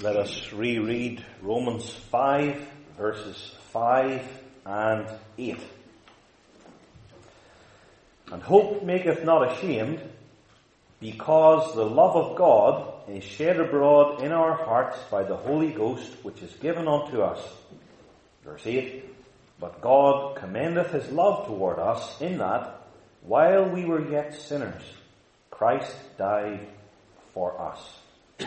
let us reread Romans 5, verses 5 and 8. And hope maketh not ashamed, because the love of God is shed abroad in our hearts by the Holy Ghost, which is given unto us. Verse 8, but God commendeth his love toward us, in that, while we were yet sinners, Christ died for us.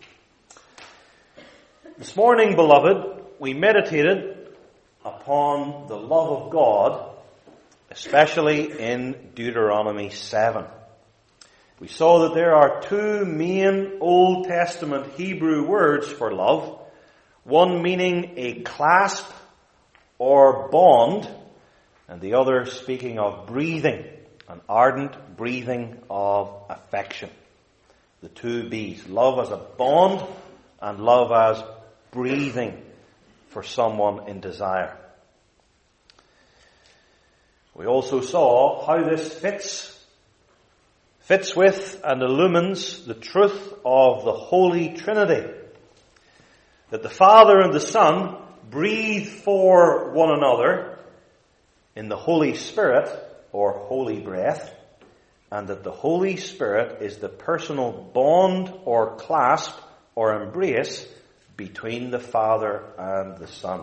This morning, beloved, we meditated upon the love of God, especially in Deuteronomy 7. We saw that there are two main Old Testament Hebrew words for love, one meaning a clasp or bond, and the other speaking of breathing, an ardent breathing of affection. The two B's, love as a bond and love as breathing for someone in desire. We also saw how this fits with and illumines the truth of the Holy Trinity. That the Father and the Son breathe for one another in the Holy Spirit, or Holy Breath, and that the Holy Spirit is the personal bond or clasp or embrace between the Father and the Son.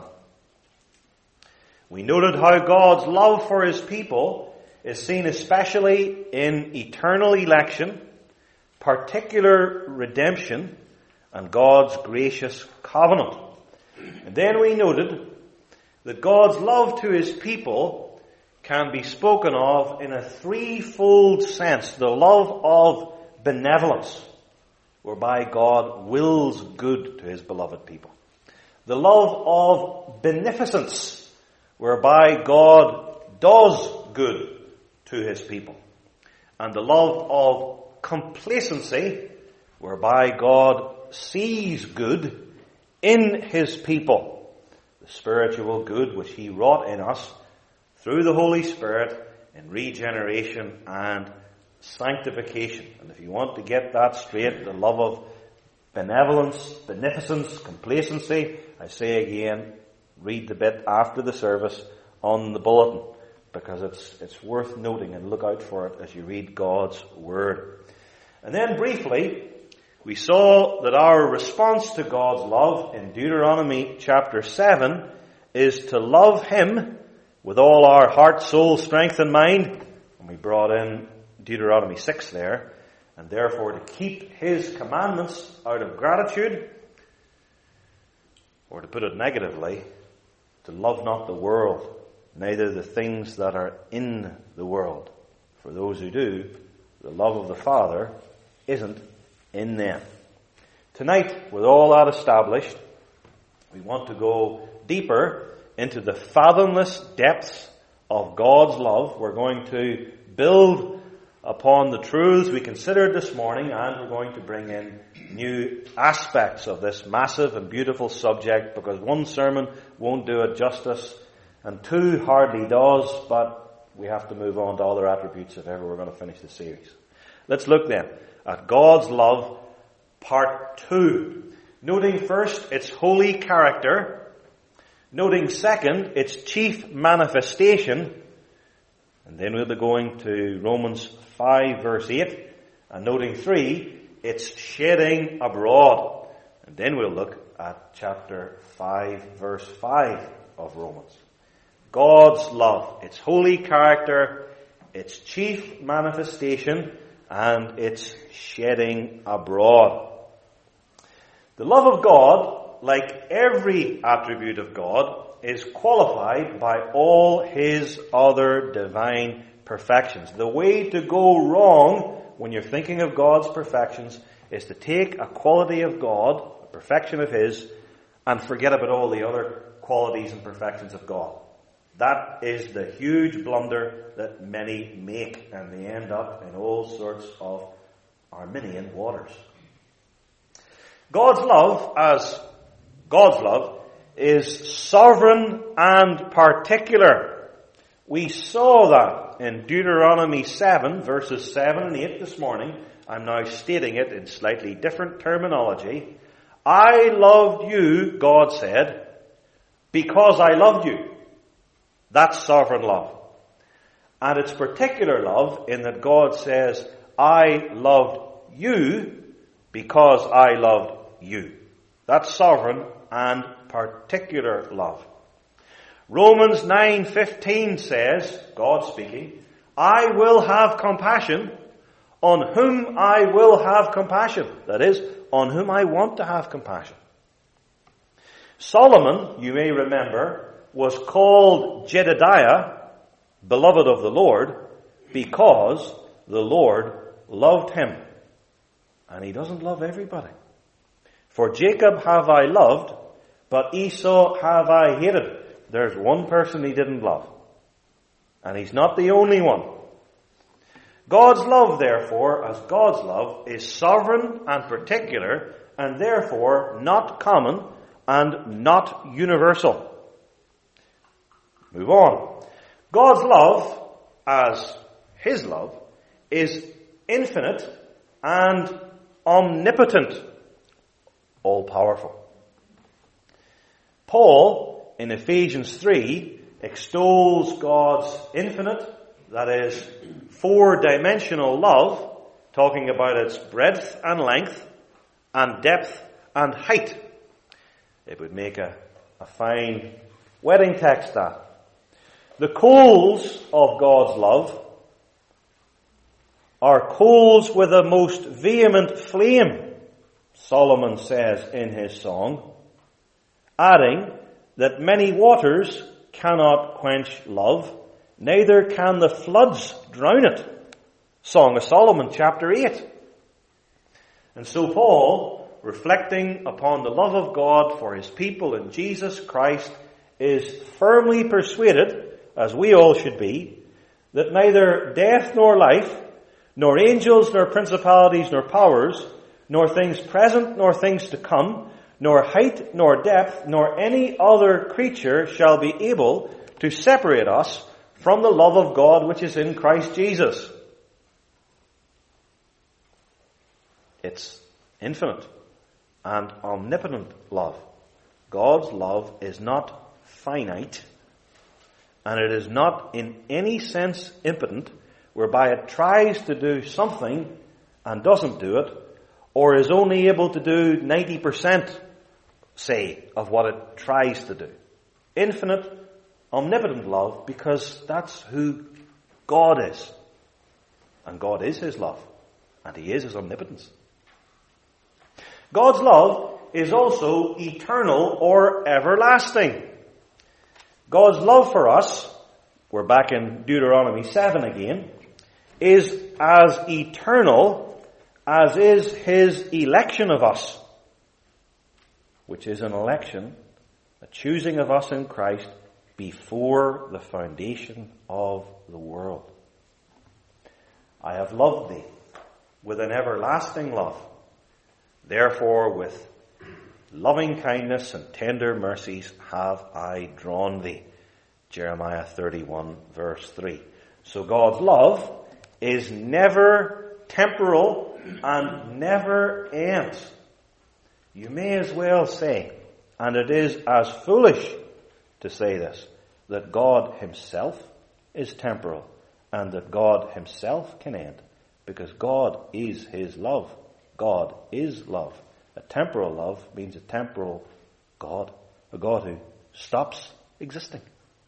We noted how God's love for his people is seen especially in eternal election, particular redemption, and God's gracious covenant. And then we noted that God's love to his people can be spoken of in a threefold sense. The love of benevolence, whereby God wills good to his beloved people. The love of beneficence, whereby God does good to his people. And the love of complacency, whereby God sees good in his people. The spiritual good which he wrought in us through the Holy Spirit in regeneration and sanctification. And if you want to get that straight, the love of benevolence, beneficence, complacency, I say again, read the bit after the service on the bulletin, because it's worth noting, and look out for it as you read God's Word. And then briefly, we saw that our response to God's love in Deuteronomy chapter 7 is to love him with all our heart, soul, strength and mind. And we brought in Deuteronomy 6 there. And therefore to keep his commandments out of gratitude, or to put it negatively, to love not the world, neither the things that are in the world. For those who do, the love of the Father isn't in them. Tonight, with all that established, we want to go deeper into the fathomless depths of God's love. We're going to build upon the truths we considered this morning, and we're going to bring in new aspects of this massive and beautiful subject, because one sermon won't do it justice, and two hardly does, but we have to move on to other attributes if ever we're going to finish the series. Let's look then at God's love, part 2. Noting first its holy character, noting second its chief manifestation, and then we'll be going to Romans 5 verse 8, and noting 3, its shedding abroad. And then we'll look at chapter 5 verse 5 of Romans. God's love, its holy character, its chief manifestation, and its shedding abroad. The love of God, like every attribute of God, is qualified by all his other divine perfections. The way to go wrong when you're thinking of God's perfections is to take a quality of God, a perfection of his, and forget about all the other qualities and perfections of God. That is the huge blunder that many make, and they end up in all sorts of Arminian waters. God's love is sovereign and particular. We saw that in Deuteronomy 7, verses 7 and 8 this morning. I'm now stating it in slightly different terminology. I loved you, God said, because I loved you. That's sovereign love. And it's particular love in that God says, I loved you because I loved you. That's sovereign and particular love. Romans 9:15 says, God speaking, I will have compassion on whom I will have compassion. That is, on whom I want to have compassion. Solomon, you may remember, was called Jedediah, beloved of the Lord, because the Lord loved him. And he doesn't love everybody. For Jacob have I loved, but Esau have I hated. There's one person he didn't love. And he's not the only one. God's love, therefore, as God's love, is sovereign and particular, and therefore not common and not universal. Move on. God's love, as His love, is infinite and omnipotent, all-powerful. Paul, in Ephesians 3, extols God's infinite, that is, four-dimensional love, talking about its breadth and length, and depth and height. It would make a fine wedding text, that. The coals of God's love are coals with a most vehement flame, Solomon says in his song, adding that many waters cannot quench love, neither can the floods drown it. Song of Solomon, chapter 8. And so Paul, reflecting upon the love of God for his people in Jesus Christ, is firmly persuaded, as we all should be, that neither death nor life, nor angels nor principalities nor powers, nor things present nor things to come, nor height nor depth, nor any other creature shall be able to separate us from the love of God which is in Christ Jesus. It's infinite and omnipotent love. God's love is not finite, and it is not in any sense impotent, whereby it tries to do something and doesn't do it, or is only able to do 90%, say, of what it tries to do. Infinite, omnipotent love, because that's who God is. And God is His love, and He is His omnipotence. God's love is also eternal or everlasting. God's love for us, we're back in Deuteronomy 7 again, is as eternal as is His election of us, which is an election, a choosing of us in Christ before the foundation of the world. I have loved thee with an everlasting love. Therefore, with loving kindness and tender mercies have I drawn thee. Jeremiah 31 verse 3. So God's love is never temporal and never ends. You may as well say, and it is as foolish to say this, that God Himself is temporal and that God Himself can end, because God is His love. God is love. A temporal love means a temporal God, a God who stops existing.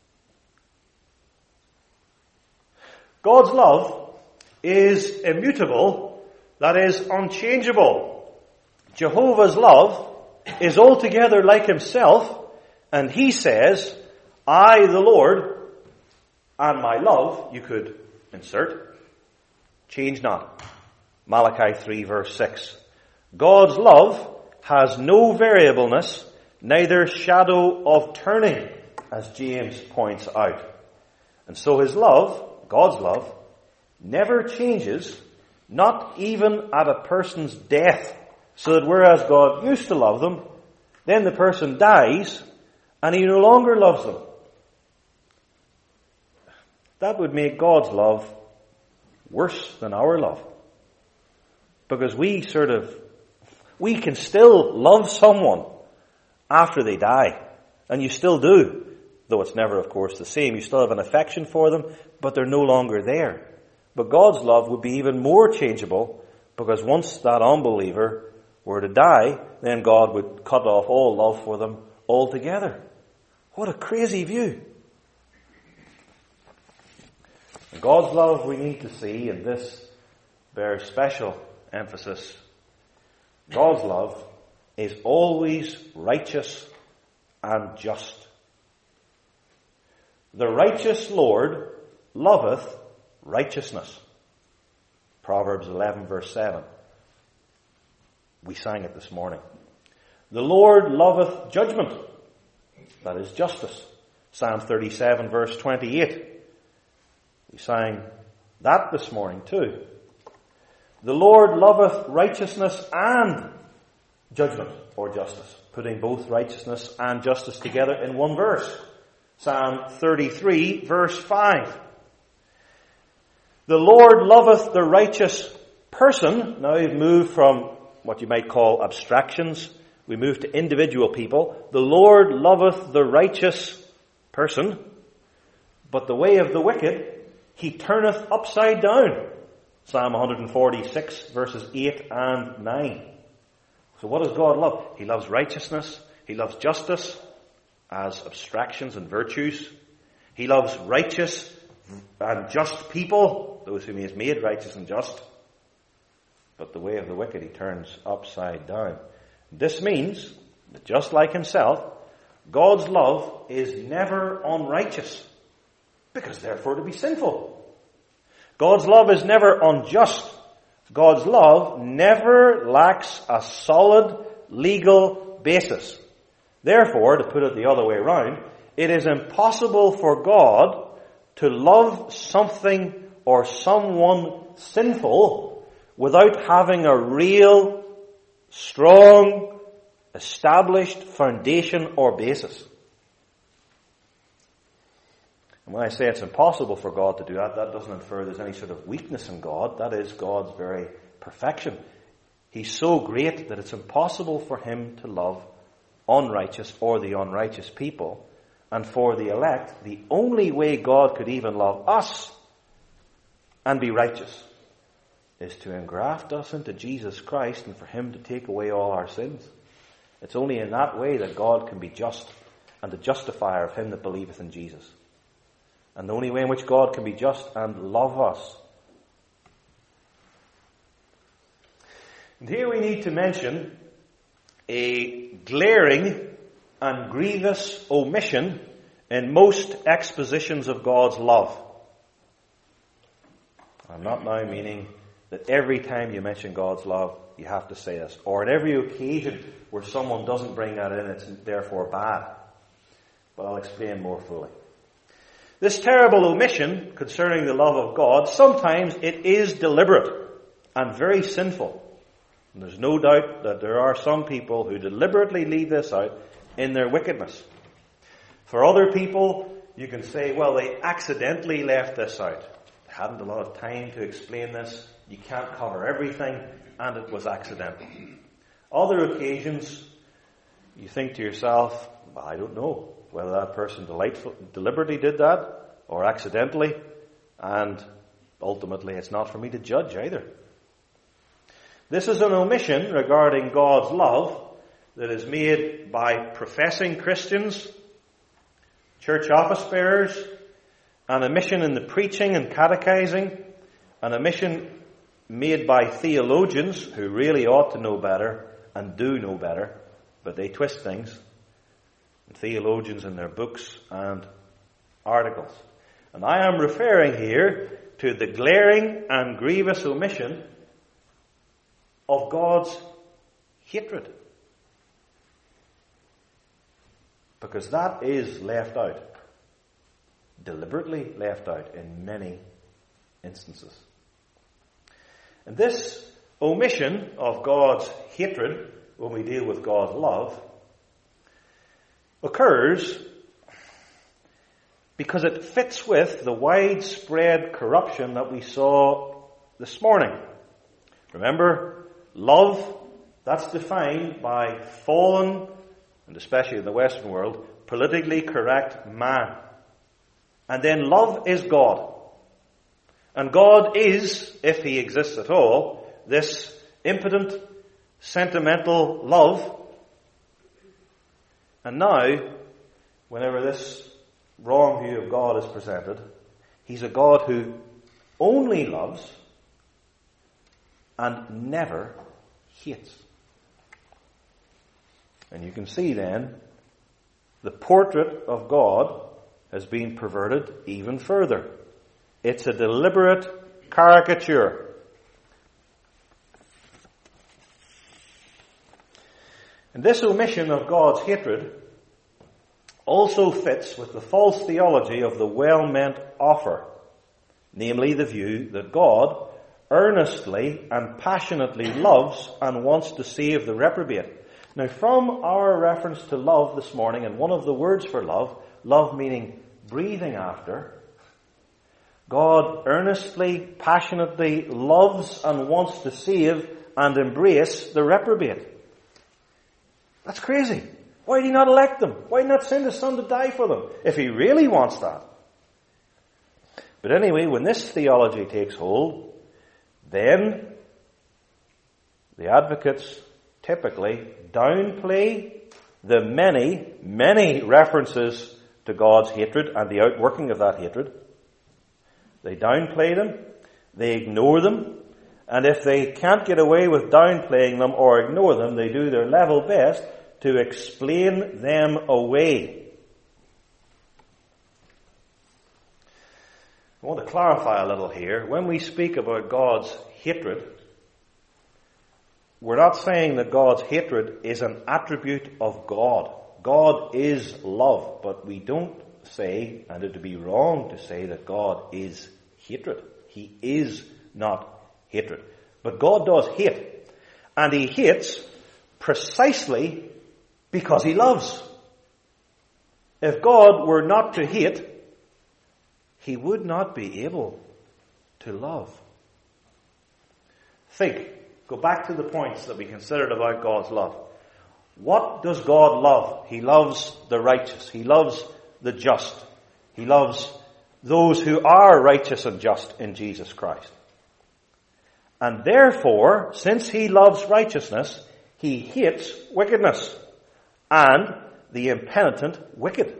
God's love is immutable, that is unchangeable. Jehovah's love is altogether like Himself, and He says, I, the Lord, and my love, you could insert, change not. Malachi 3 verse 6. God's love has no variableness, neither shadow of turning, as James points out. And so His love, God's love, never changes, not even at a person's death. So that whereas God used to love them, then the person dies and He no longer loves them. That would make God's love worse than our love. Because we We can still love someone after they die. And you still do. Though it's never, of course, the same. You still have an affection for them, but they're no longer there. But God's love would be even more changeable, because once that unbeliever were to die, then God would cut off all love for them altogether. What a crazy view. And God's love we need to see, and this bears special emphasis. God's love is always righteous and just. The righteous Lord loveth righteousness. Proverbs 11 verse 7. We sang it this morning. The Lord loveth judgment. That is justice. Psalm 37 verse 28. We sang that this morning too. The Lord loveth righteousness and judgment, or justice, putting both righteousness and justice together in one verse. Psalm 33 verse 5. The Lord loveth the righteous person. Now we've moved from what you might call abstractions. We move to individual people. The Lord loveth the righteous person, but the way of the wicked He turneth upside down. Psalm 146 verses 8 and 9. So what does God love? He loves righteousness. He loves justice as abstractions and virtues. He loves righteous and just people, those whom He has made righteous and just. But the way of the wicked He turns upside down. This means that just like Himself, God's love is never unrighteous, because therefore to be sinful. God's love is never unjust. God's love never lacks a solid legal basis. Therefore, to put it the other way around, it is impossible for God to love something or someone sinful without having a real, strong, established foundation or basis. And when I say it's impossible for God to do that, that doesn't infer there's any sort of weakness in God. That is God's very perfection. He's so great that it's impossible for Him to love unrighteous or the unrighteous people. And for the elect, the only way God could even love us and be righteous is to engraft us into Jesus Christ and for Him to take away all our sins. It's only in that way that God can be just and the justifier of him that believeth in Jesus. And the only way in which God can be just and love us. And here we need to mention a glaring and grievous omission in most expositions of God's love. I'm not now meaning that every time you mention God's love, you have to say this. Or at every occasion where someone doesn't bring that in, it's therefore bad. But I'll explain more fully. This terrible omission concerning the love of God, sometimes it is deliberate and very sinful. And there's no doubt that there are some people who deliberately leave this out in their wickedness. For other people, you can say, well, they accidentally left this out. They hadn't a lot of time to explain this. You can't cover everything, and it was accidental. Other occasions, you think to yourself, well, I don't know whether that person deliberately did that or accidentally, and ultimately it's not for me to judge either. This is an omission regarding God's love that is made by professing Christians, church office bearers, an omission in the preaching and catechizing, an omission made by theologians who really ought to know better and do know better, but they twist things. Theologians in their books and articles. And I am referring here to the glaring and grievous omission of God's hatred. Because that is left out. Deliberately left out in many instances. And this omission of God's hatred, when we deal with God's love, occurs because it fits with the widespread corruption that we saw this morning. Remember, love That's defined by fallen, and especially in the Western world, politically correct man. And then love is God. And God is, if he exists at all, this impotent, sentimental love. And now, whenever this wrong view of God is presented, he's a God who only loves and never hates. And you can see then, the portrait of God has been perverted even further. It's a deliberate caricature. And this omission of God's hatred also fits with the false theology of the well-meant offer, namely the view that God earnestly and passionately loves and wants to save the reprobate. Now, from our reference to love this morning, and one of the words for love, love meaning breathing after, God earnestly, passionately loves and wants to save and embrace the reprobate. That's crazy. Why did he not elect them? Why not send his son to die for them, if he really wants that? But anyway, when this theology takes hold, then the advocates typically downplay the many, many references to God's hatred and the outworking of that hatred. They downplay them, they ignore them, and if they can't get away with downplaying them or ignore them, they do their level best to explain them away. I want to clarify a little here. When we speak about God's hatred, we're not saying that God's hatred is an attribute of God. God is love, but we don't say, and it would be wrong to say, that God is hatred. He is not hatred. But God does hate. And he hates precisely because he loves. If God were not to hate, he would not be able to love. Think. Go back to the points that we considered about God's love. What does God love? He loves the righteous. He loves the just. He loves those who are righteous and just in Jesus Christ. And therefore, since he loves righteousness, he hates wickedness and the impenitent wicked.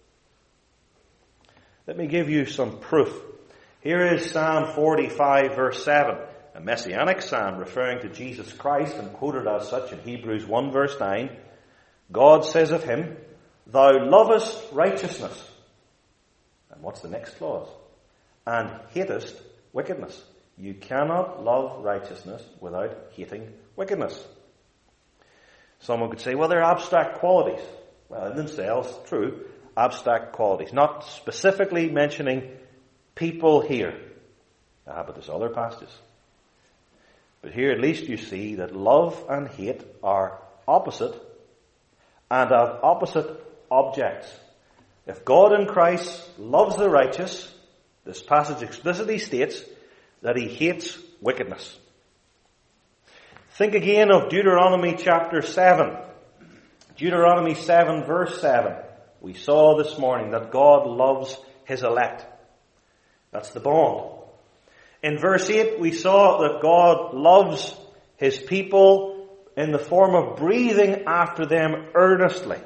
Let me give you some proof. Here is Psalm 45 verse 7. A messianic psalm referring to Jesus Christ and quoted as such in Hebrews 1 verse 9. God says of him, "Thou lovest righteousness." And what's the next clause? "And hatest wickedness." You cannot love righteousness without hating wickedness. Someone could say, well, they're abstract qualities. Well, in themselves, true, abstract qualities. Not specifically mentioning people here. But there's other passages. But here at least you see that love and hate are opposite and have opposite objects. If God in Christ loves the righteous, this passage explicitly states that he hates wickedness. Think again of Deuteronomy chapter 7. Deuteronomy 7 verse 7. We saw this morning that God loves his elect. That's the bond. In verse 8 we saw that God loves his people in the form of breathing after them earnestly.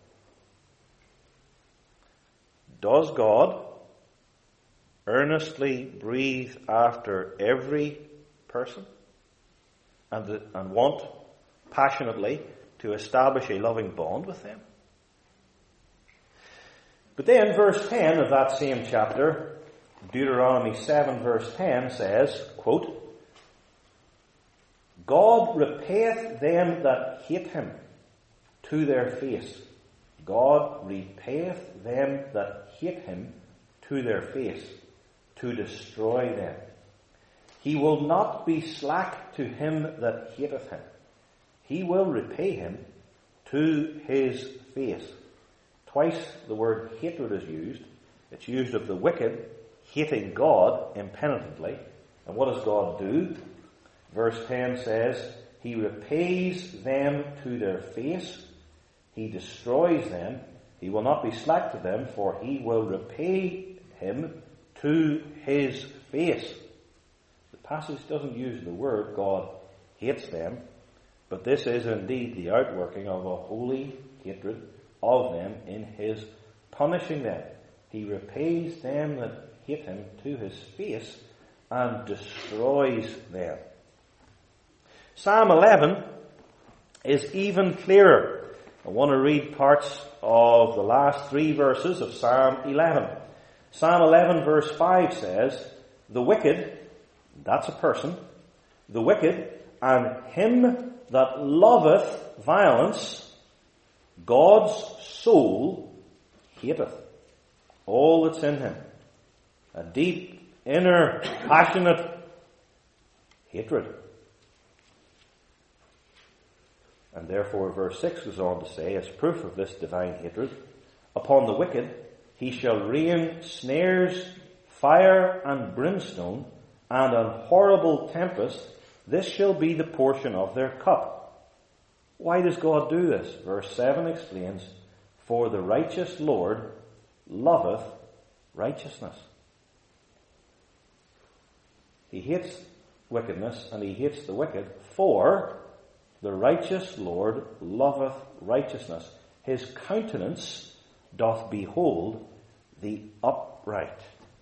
Does God earnestly breathe after every person and want passionately to establish a loving bond with them? But then verse 10 of that same chapter, Deuteronomy 7 verse 10 says, quote, God repayeth them that hate him to their face. God repayeth them that hate him to their face, to destroy them. He will not be slack to him that hateth him. He will repay him to his face. Twice the word hatred is used. It's used of the wicked hating God impenitently. And what does God do? Verse 10 says, He repays them to their face. He destroys them. He will not be slack to them, for he will repay him to his face. The passage doesn't use the word God hates them, but this is indeed the outworking of a holy hatred of them in his punishing them. He repays them that hate him to his face and destroys them. Psalm 11 is even clearer. I want to read parts of the last 3 verses of Psalm 11. Psalm 11 verse 5 says, "The wicked," that's a person, "the wicked and him that loveth violence, God's soul hateth." All that's in him. A deep, inner, passionate hatred. And therefore verse 6 goes on to say, as proof of this divine hatred, "Upon the wicked he shall rain snares, fire and brimstone, and an horrible tempest. This shall be the portion of their cup." Why does God do this? Verse 7 explains, "For the righteous Lord loveth righteousness." He hates wickedness and he hates the wicked, for the righteous Lord loveth righteousness. His countenance doth behold the upright.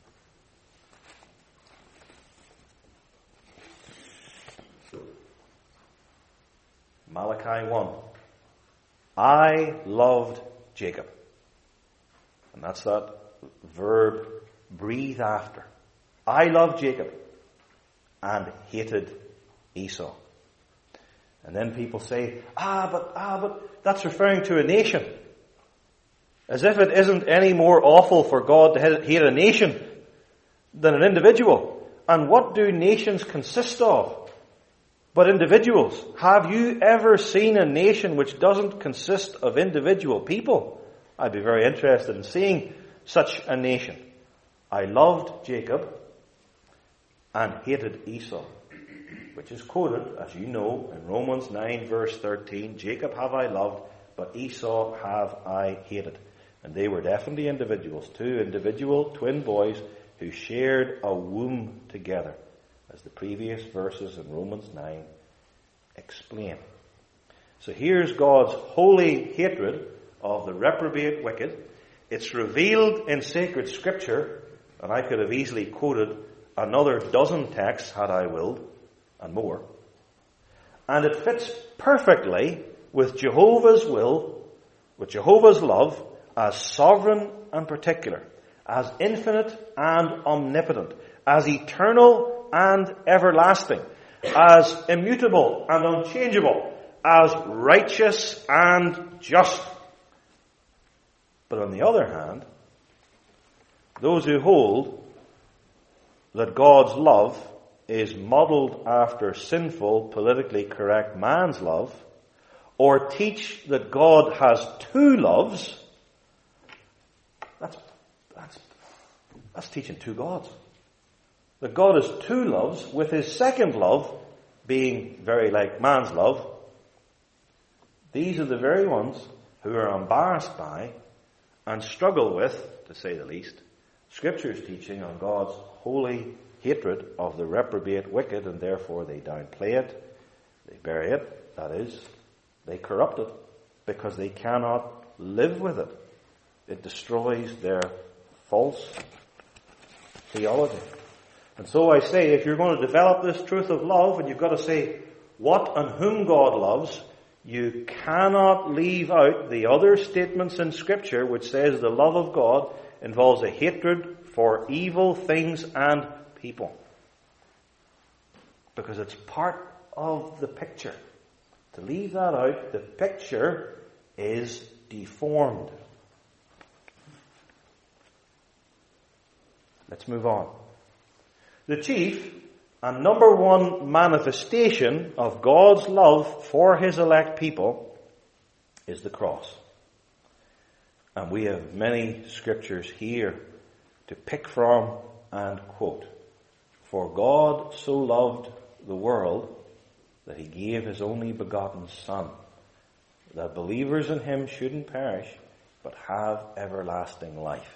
Malachi 1. I loved Jacob. And that's that verb, breathe after. I loved Jacob and hated Esau. And then people say, but that's referring to a nation. As if it isn't any more awful for God to hate a nation than an individual. And what do nations consist of but individuals? Have you ever seen a nation which doesn't consist of individual people? I'd be very interested in seeing such a nation. I loved Jacob and hated Esau, which is quoted, as you know, in Romans 9 verse 13. Jacob have I loved, but Esau have I hated. And they were definitely individuals, 2 individual twin boys who shared a womb together, as the previous verses in Romans 9 explain. So here's God's holy hatred of the reprobate wicked. It's revealed in sacred scripture, and I could have easily quoted another dozen texts had I willed, and more. And it fits perfectly with Jehovah's will, with Jehovah's love, as sovereign and particular, as infinite and omnipotent, as eternal and everlasting, as immutable and unchangeable, as righteous and just. But on the other hand, those who hold that God's love is modeled after sinful, politically correct man's love, or teach that God has 2 loves, that's teaching 2 gods. That God has 2 loves, with his second love being very like man's love. These are the very ones who are embarrassed by and struggle with, to say the least, Scripture's teaching on God's holy hatred of the reprobate wicked, and therefore they downplay it, they bury it, that is, they corrupt it, because they cannot live with it. It destroys their false theology. And so I say, if you're going to develop this truth of love, and you've got to say what and whom God loves, you cannot leave out the other statements in Scripture which says the love of God involves a hatred for evil things and people. Because it's part of the picture. To leave that out, the picture is deformed. Let's move on. The chief and number one manifestation of God's love for his elect people is the cross. And we have many scriptures here to pick from and quote. For God so loved the world that he gave his only begotten Son, that believers in him shouldn't perish, but have everlasting life.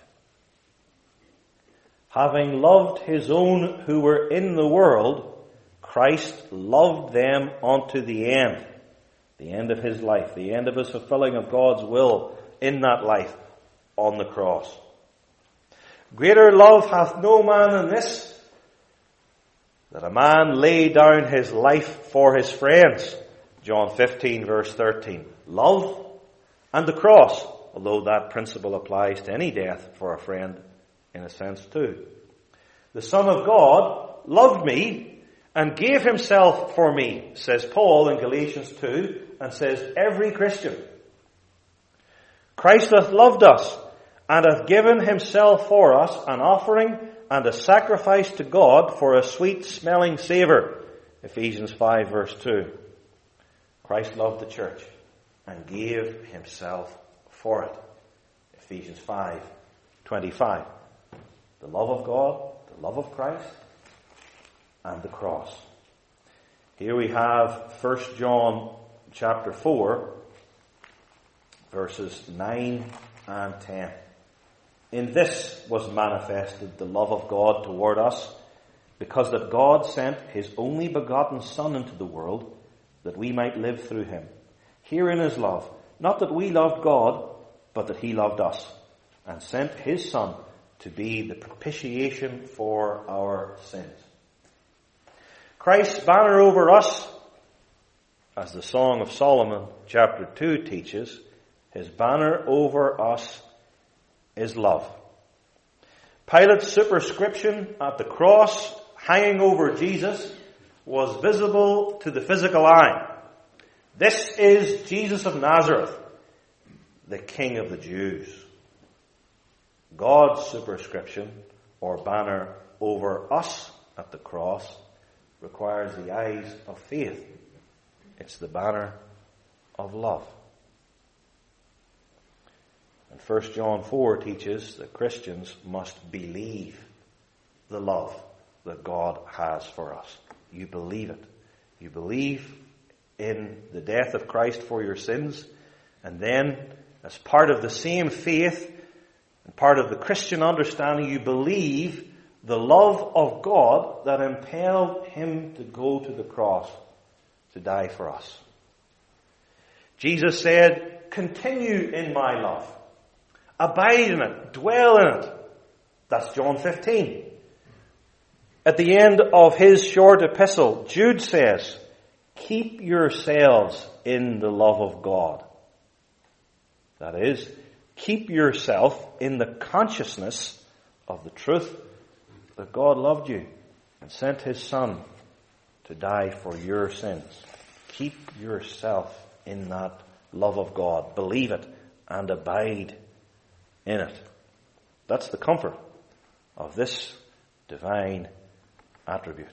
Having loved his own who were in the world, Christ loved them unto the end of his life, the end of his fulfilling of God's will in that life on the cross. Greater love hath no man than this, that a man lay down his life for his friends. John 15 verse 13. Love and the cross, although that principle applies to any death for a friend in a sense too. The Son of God loved me and gave himself for me, says Paul in Galatians 2, and says every Christian. Christ hath loved us and hath given himself for us an offering and a sacrifice to God for a sweet smelling savour. Ephesians 5 verse 2. Christ loved the church and gave himself for it. Ephesians 5:25. The love of God, the love of Christ, and the cross. Here we have 1 John chapter 4, verses 9 and 10. In this was manifested the love of God toward us, because that God sent his only begotten Son into the world, that we might live through him. Herein is love, not that we loved God, but that he loved us, and sent his Son to be the propitiation for our sins. Christ's banner over us, as the Song of Solomon chapter 2 teaches, his banner over us is love. Pilate's superscription at the cross hanging over Jesus was visible to the physical eye. This is Jesus of Nazareth, the King of the Jews. God's superscription or banner over us at the cross requires the eyes of faith. It's the banner of love. And 1 John 4 teaches that Christians must believe the love that God has for us. You believe it. You believe in the death of Christ for your sins, and then as part of the same faith and part of the Christian understanding, you believe the love of God that impelled him to go to the cross to die for us. Jesus said, "Continue in my love. Abide in it. Dwell in it." That's John 15. At the end of his short epistle, Jude says, "Keep yourselves in the love of God." That is, keep yourself in the consciousness of the truth that God loved you and sent his Son to die for your sins. Keep yourself in that love of God. Believe it and abide in it. That's the comfort of this divine attribute.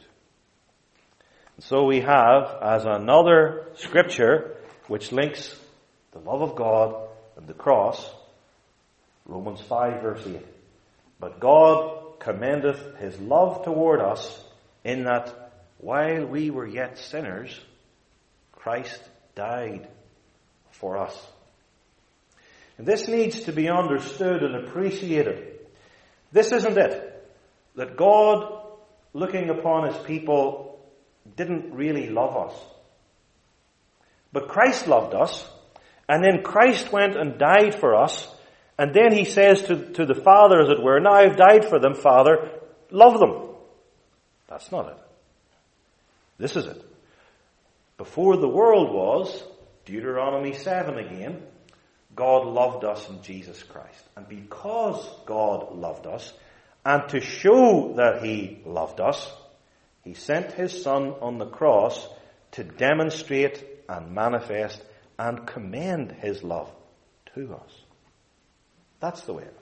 And so we have, as another scripture which links the love of God and the cross, Romans 5 verse 8. But God commendeth his love toward us in that while we were yet sinners, Christ died for us. And this needs to be understood and appreciated. This isn't it, that God, looking upon his people, didn't really love us. But Christ loved us, and then Christ went and died for us, and then he says to the Father, as it were, "Now I've died for them, Father, love them." That's not it. This is it. Before the world was, Deuteronomy 7 again, God loved us in Jesus Christ. And because God loved us, and to show that he loved us, he sent his Son on the cross to demonstrate and manifest and commend his love to us. That's the way.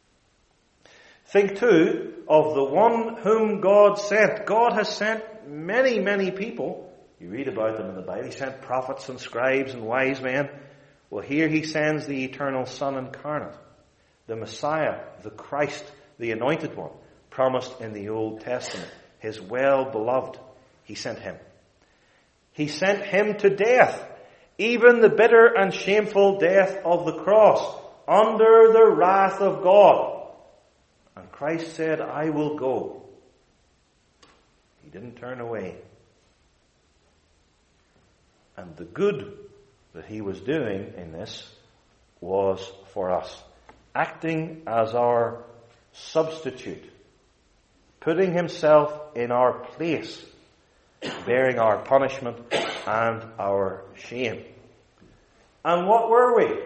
Think too of the one whom God sent. God has sent many, many people. You read about them in the Bible. He sent prophets and scribes and wise men. Well, here he sends the eternal Son incarnate, the Messiah, the Christ, the anointed one, promised in the Old Testament, his well-beloved. He sent him. He sent him to death, even the bitter and shameful death of the cross, under the wrath of God. And Christ said, I will go. He didn't turn away. And the good that he was doing in this was for us, acting as our substitute, putting himself in our place, bearing our punishment and our shame. And what were we?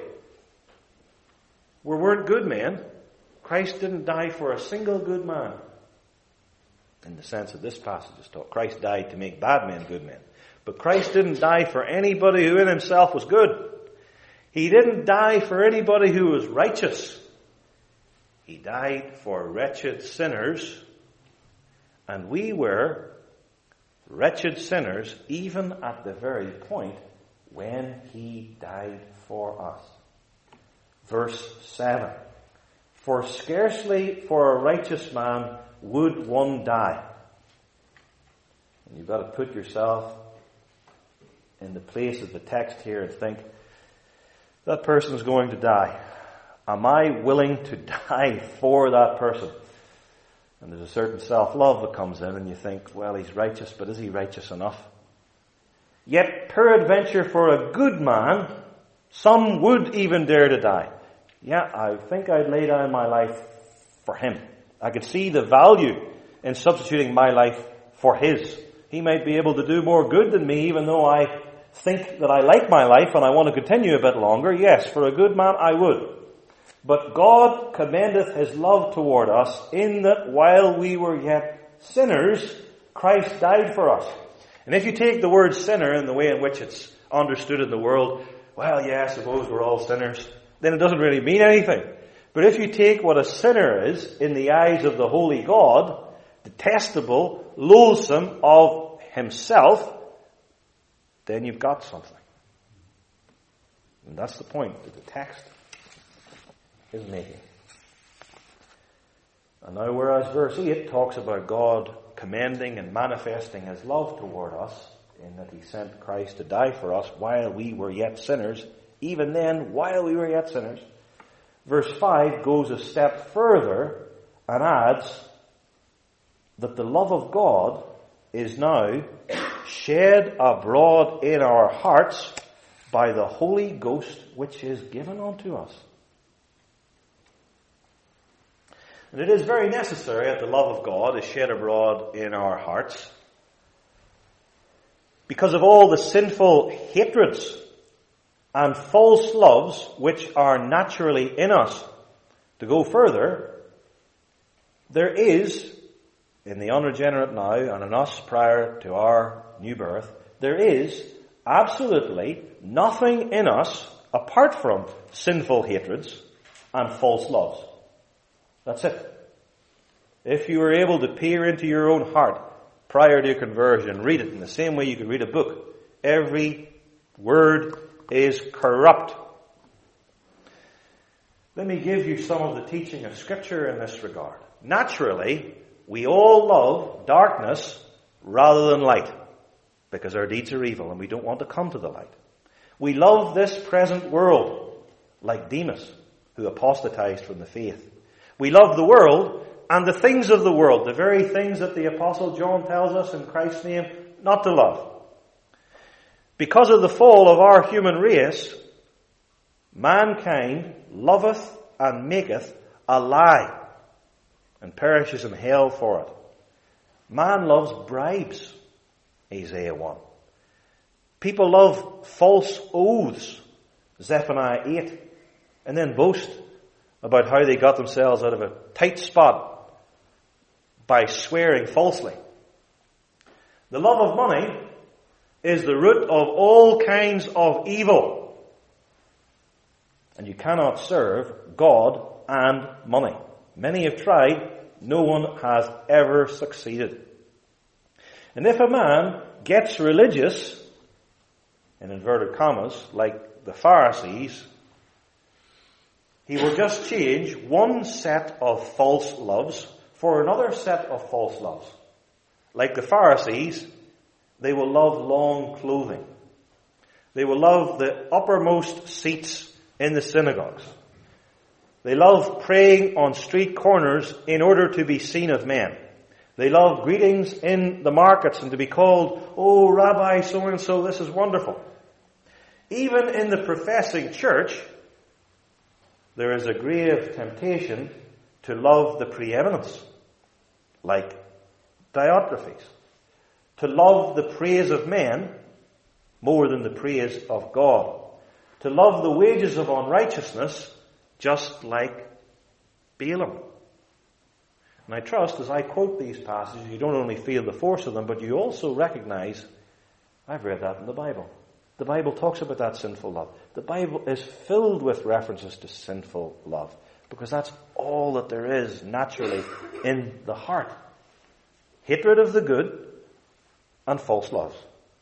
We weren't good men. Christ didn't die for a single good man. In the sense that this passage is taught, Christ died to make bad men good men. But Christ didn't die for anybody who in himself was good. He didn't die for anybody who was righteous. He died for wretched sinners. And we were wretched sinners even at the very point when he died for us. Verse 7. For scarcely for a righteous man would one die. And you've got to put yourself in the place of the text here and think, that person's going to die. Am I willing to die for that person? And there's a certain self-love that comes in and you think, well, he's righteous, but is he righteous enough? Yet peradventure for a good man, some would even dare to die. Yeah, I think I'd lay down my life for him. I could see the value in substituting my life for his. He might be able to do more good than me, even though I think that I like my life and I want to continue a bit longer. Yes, for a good man I would. But God commendeth his love toward us in that while we were yet sinners, Christ died for us. And if you take the word sinner in the way in which it's understood in the world, well, yeah, I suppose we're all sinners, then it doesn't really mean anything. But if you take what a sinner is in the eyes of the holy God, detestable, loathsome of himself, then you've got something. And that's the point that the text is making. And now whereas verse 8 talks about God commending and manifesting his love toward us, in that he sent Christ to die for us while we were yet sinners, even then, while we were yet sinners, verse 5 goes a step further and adds that the love of God is now shed abroad in our hearts by the Holy Ghost which is given unto us. And it is very necessary that the love of God is shed abroad in our hearts because of all the sinful hatreds and false loves which are naturally in us. To go further, there is, in the unregenerate now and in us prior to our new birth, there is absolutely nothing in us apart from sinful hatreds and false loves. That's it. If you were able to peer into your own heart prior to your conversion, read it in the same way you could read a book. Every word is corrupt. Let me give you some of the teaching of Scripture in this regard. Naturally, we all love darkness rather than light because our deeds are evil and we don't want to come to the light. We love this present world like Demas, who apostatized from the faith. We love the world and the things of the world, the very things that the Apostle John tells us in Christ's name not to love. Because of the fall of our human race, mankind loveth and maketh a lie and perishes in hell for it. Man loves bribes, Isaiah 1. People love false oaths, Zephaniah 8, and then boast about how they got themselves out of a tight spot by swearing falsely. The love of money is the root of all kinds of evil. And you cannot serve God and money. Many have tried, no one has ever succeeded. And if a man gets religious, in inverted commas, like the Pharisees, he will just change one set of false loves for another set of false loves. Like the Pharisees, They will love long clothing. They will love the uppermost seats in the synagogues. They love praying on street corners in order to be seen of men. They love greetings in the markets and to be called, "Oh, Rabbi so-and-so, this is wonderful." Even in the professing church, there is a grave temptation to love the preeminence, like Diotrephes. To love the praise of men more than the praise of God. To love the wages of unrighteousness just like Balaam. And I trust as I quote these passages, you don't only feel the force of them, but you also recognize, I've read that in the Bible. The Bible talks about that sinful love. The Bible is filled with references to sinful love, because that's all that there is naturally in the heart. Hatred of the good and false loves.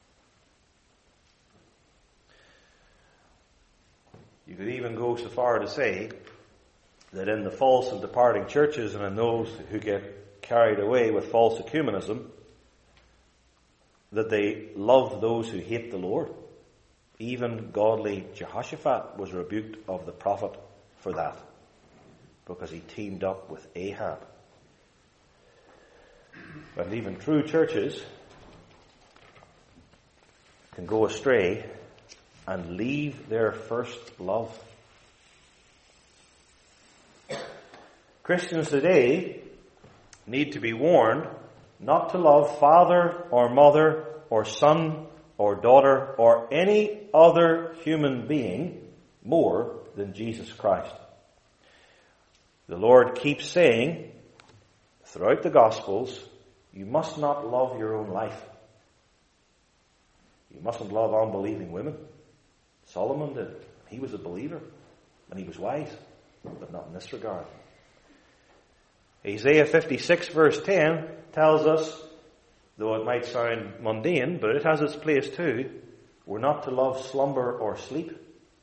You could even go so far to say that in the false and departing churches and in those who get carried away with false ecumenism, that they love those who hate the Lord. Even godly Jehoshaphat was rebuked of the prophet for that, because he teamed up with Ahab. And even true churches can go astray and leave their first love. Christians today need to be warned not to love father or mother or son or daughter or any other human being more than Jesus Christ. The Lord keeps saying throughout the Gospels, you must not love your own life. You mustn't love unbelieving women. Solomon did. He was a believer and he was wise, but not in this regard. Isaiah 56 verse 10 tells us, though it might sound mundane, but it has its place too, we're not to love slumber or sleep.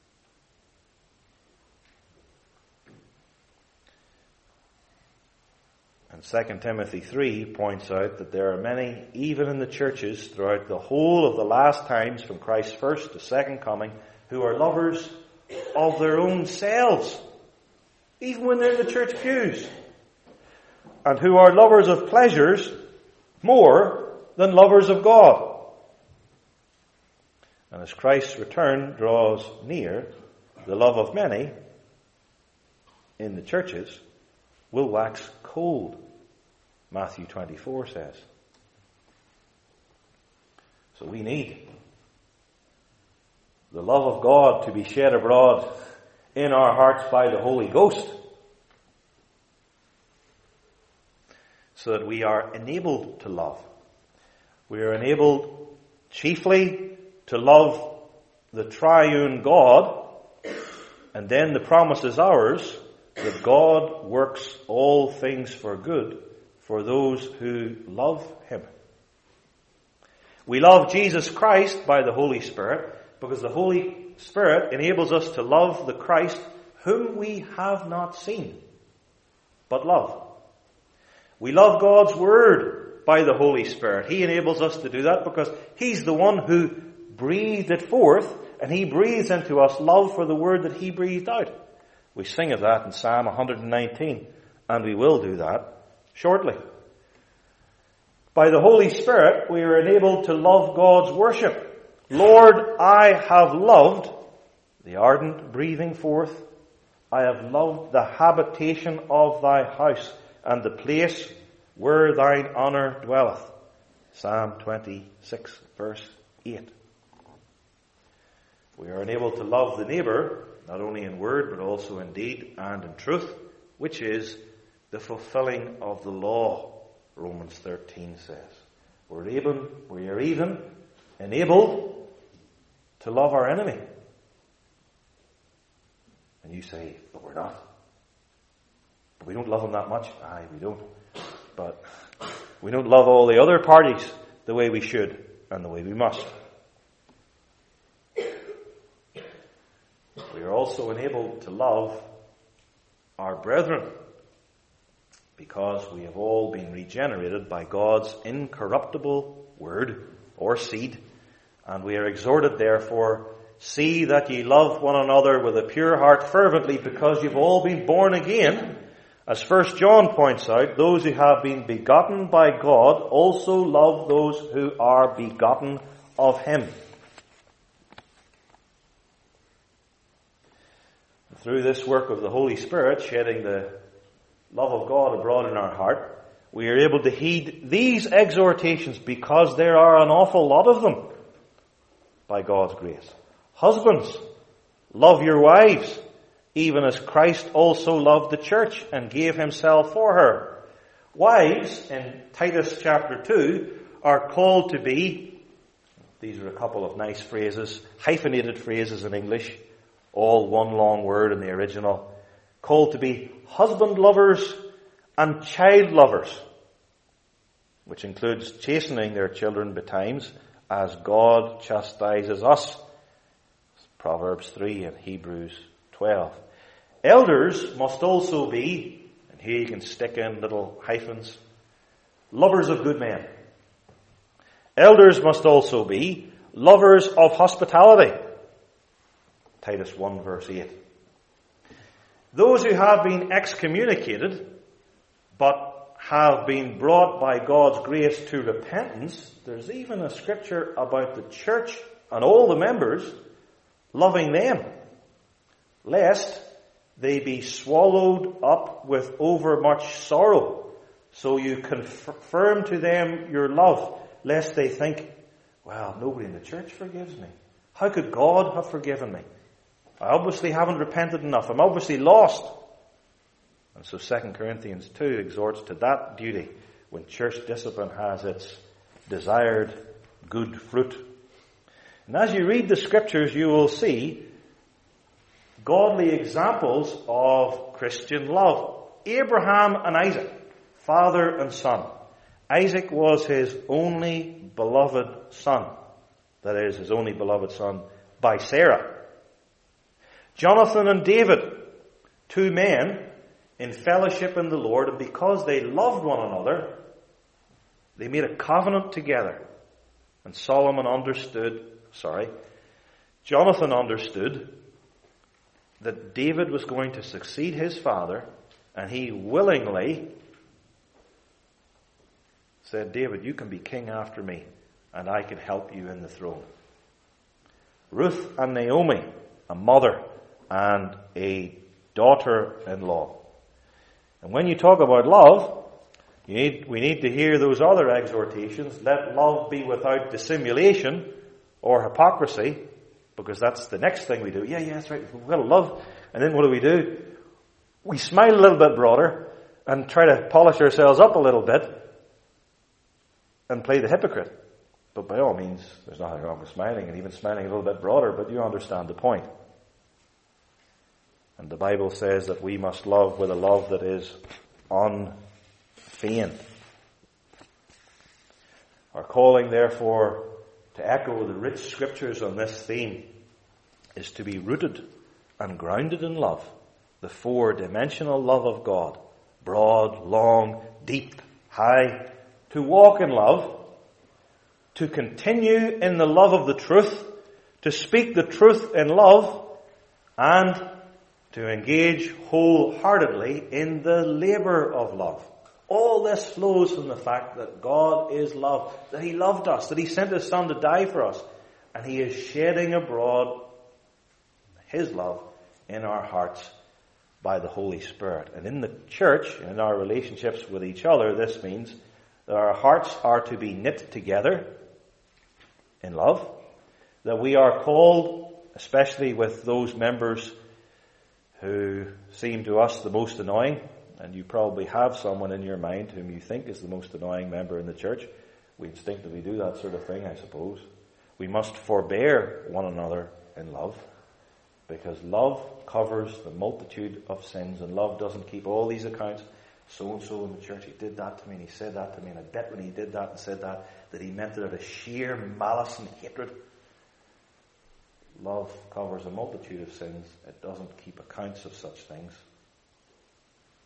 And 2 Timothy 3 points out that there are many, even in the churches throughout the whole of the last times from Christ's first to second coming, who are lovers of their own selves, even when they're in the church pews, and who are lovers of pleasures more than lovers of God. And as Christ's return draws near, the love of many in the churches will wax cold, Matthew 24 says. So we need the love of God to be shed abroad in our hearts by the Holy Ghost, so that we are enabled to love. We are enabled chiefly to love the triune God, and then the promise is ours that God works all things for good for those who love Him. We love Jesus Christ by the Holy Spirit because the Holy Spirit enables us to love the Christ whom we have not seen, but love. We love God's Word by the Holy Spirit. He enables us to do that because He's the one who breathed it forth, and He breathes into us love for the Word that He breathed out. We sing of that in Psalm 119, and we will do that shortly. By the Holy Spirit, we are enabled to love God's worship. Lord, I have loved the ardent breathing forth. I have loved the habitation of thy house and the place where thine honour dwelleth. Psalm 26, verse 8. We are enabled to love the neighbour, not only in word, but also in deed and in truth, which is the fulfilling of the law, Romans 13 says. We are even enabled to love our enemy. And you say, but we're not. But we don't love them that much. Aye, we don't. But we don't love all the other parties the way we should and the way we must. We are also enabled to love our brethren because we have all been regenerated by God's incorruptible word or seed. And we are exhorted, therefore, see that ye love one another with a pure heart fervently, because you've all been born again. As 1 John points out, those who have been begotten by God also love those who are begotten of him. Through this work of the Holy Spirit, shedding the love of God abroad in our heart, we are able to heed these exhortations, because there are an awful lot of them by God's grace. Husbands, love your wives, even as Christ also loved the church and gave himself for her. Wives, in Titus chapter 2, are called to be, these are a couple of nice phrases, hyphenated phrases in English, all one long word in the original, called to be husband lovers and child lovers, which includes chastening their children betimes, as God chastises us. Proverbs 3 and Hebrews 12. Elders must also be, and here you can stick in little hyphens, lovers of good men. Elders must also be lovers of hospitality. Titus 1 verse 8. Those who have been excommunicated, but have been brought by God's grace to repentance, there's even a scripture about the church and all the members loving them, lest they be swallowed up with overmuch sorrow. So you confirm to them your love, lest they think, well, nobody in the church forgives me. How could God have forgiven me? I obviously haven't repented enough. I'm obviously lost. And so 2 Corinthians 2 exhorts to that duty when church discipline has its desired good fruit. And as you read the scriptures, you will see godly examples of Christian love. Abraham and Isaac, father and son. Isaac was his only beloved son. That is, his only beloved son by Sarah. Jonathan and David, two men in fellowship in the Lord, and because they loved one another, they made a covenant together. And Jonathan understood that David was going to succeed his father, and he willingly said, David, you can be king after me, and I can help you in the throne. Ruth and Naomi, a mother and a daughter-in-law. And when you talk about love, we need to hear those other exhortations. Let love be without dissimulation or hypocrisy, because that's the next thing we do. Yeah, that's right. We've got to love. And then what do? We smile a little bit broader and try to polish ourselves up a little bit and play the hypocrite. But by all means, there's nothing wrong with smiling, and even smiling a little bit broader, but you understand the point. And the Bible says that we must love with a love that is unfeigned. Our calling, therefore, to echo the rich scriptures on this theme is to be rooted and grounded in love, the four-dimensional love of God, broad, long, deep, high, to walk in love, to continue in the love of the truth, to speak the truth in love, and to engage wholeheartedly in the labor of love. All this flows from the fact that God is love, that He loved us, that He sent His Son to die for us, and He is shedding abroad His love in our hearts by the Holy Spirit. And in the church, in our relationships with each other, this means that our hearts are to be knit together in love, that we are called, especially with those members who seem to us the most annoying, and you probably have someone in your mind whom you think is the most annoying member in the church. We instinctively do that sort of thing, I suppose. We must forbear one another in love, because love covers the multitude of sins, and love doesn't keep all these accounts. So-and-so in the church, he did that to me, and he said that to me, and I bet when he did that and said that he meant it out of sheer malice and hatred. Love covers a multitude of sins. It doesn't keep accounts of such things.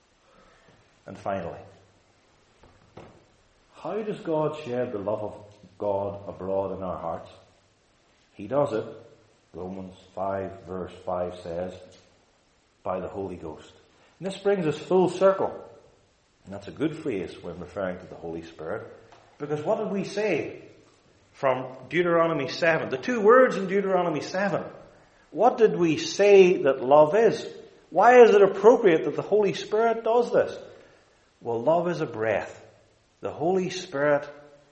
And finally, how does God shed the love of God abroad in our hearts? He does it, Romans 5 verse 5 says, by the Holy Ghost. And this brings us full circle. And that's a good phrase when referring to the Holy Spirit. Because what did we say from Deuteronomy 7? The two words in Deuteronomy 7. What did we say that love is? Why is it appropriate that the Holy Spirit does this? Well, love is a breath. The Holy Spirit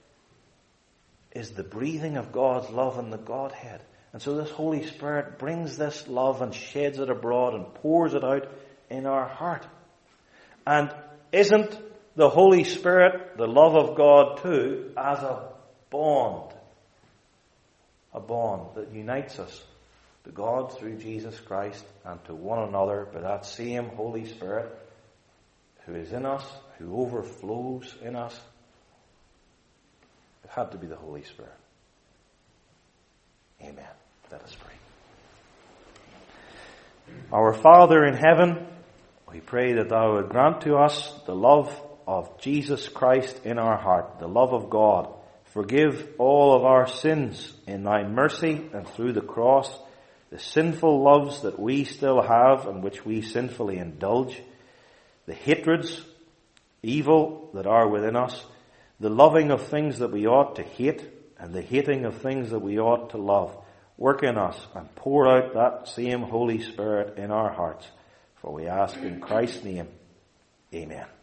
is the breathing of God's love in the Godhead. And so this Holy Spirit brings this love and sheds it abroad and pours it out in our heart. And isn't the Holy Spirit the love of God too as a bond? A bond that unites us to God through Jesus Christ and to one another by that same Holy Spirit who is in us, who overflows in us. It had to be the Holy Spirit. Amen. Let us pray. Our Father in heaven, we pray that Thou would grant to us the love of Jesus Christ in our heart, the love of God. Forgive all of our sins in Thy mercy and through the cross, the sinful loves that we still have and which we sinfully indulge, the hatreds, evil that are within us, the loving of things that we ought to hate and the hating of things that we ought to love. Work in us and pour out that same Holy Spirit in our hearts. For we ask in Christ's name, amen.